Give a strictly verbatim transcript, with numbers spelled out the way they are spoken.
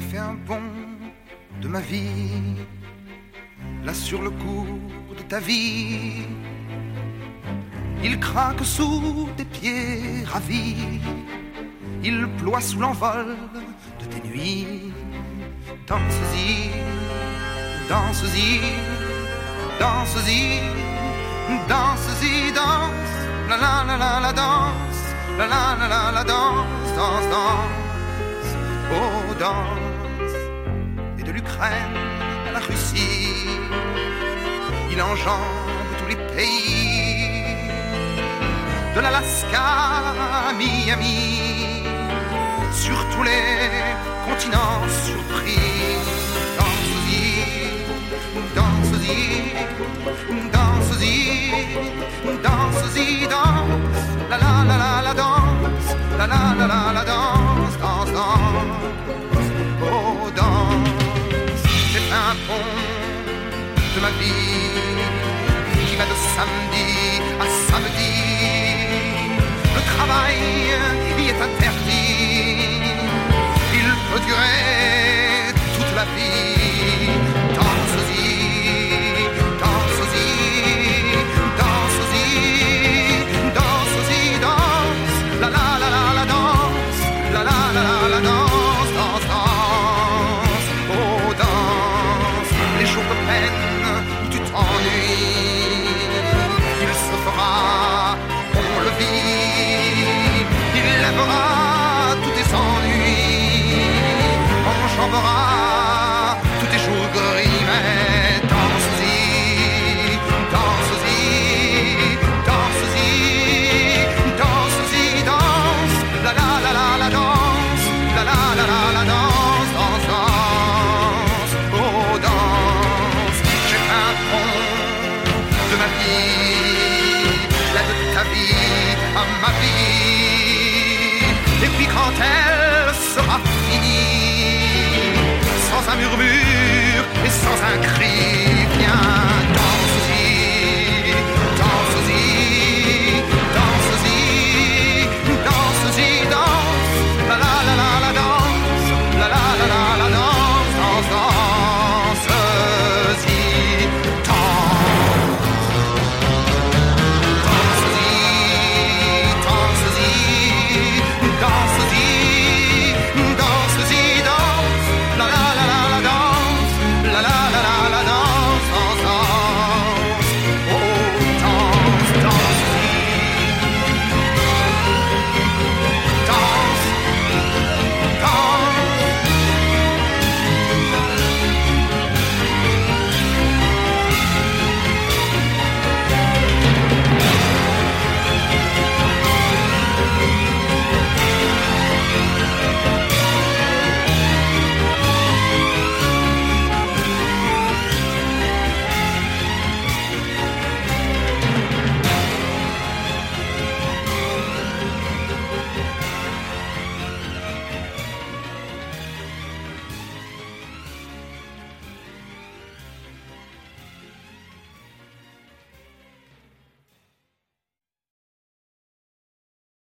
fait un bond de ma vie, là sur le cours de ta vie. Il craque sous tes pieds ravis, il ploie sous l'envol de tes nuits. Danse-y, danse-y, danse-y, danse-y, danse, la la la la la danse, la la la la la danse, danse, danse, oh danse. Et de l'Ukraine à la Russie, il enjambe tous les pays, de l'Alaska à Miami, sur tous les continents surpris. Danse-y, danse-y, danse-y, danse-y, danse, la la la la la danse, la la la la la danse, danse, danse, oh danse. J'ai fait un pont de ma vie qui va de samedi à samedi. Le travail y est interdit, il peut durer toute la vie. Danse-y, danse-y, danse-y, danse-y, danse, la la la la la danse, la la la la la danse, danse, danse, oh danse. Les jours de peine où tu t'ennuies, il se fera, on le vit, il lèvera tous tes ennuis, enjambera tous tes jours gris. Mais danse-y, danse-y, danse-y, danse-y, danse, la la la la la danse, la la la la la danse, danse, danse, oh danse. J'ai fait un pont de ma vie, là de ta vie à ma vie. Et puis quand elle sera finie, sans un murmure et sans un cri,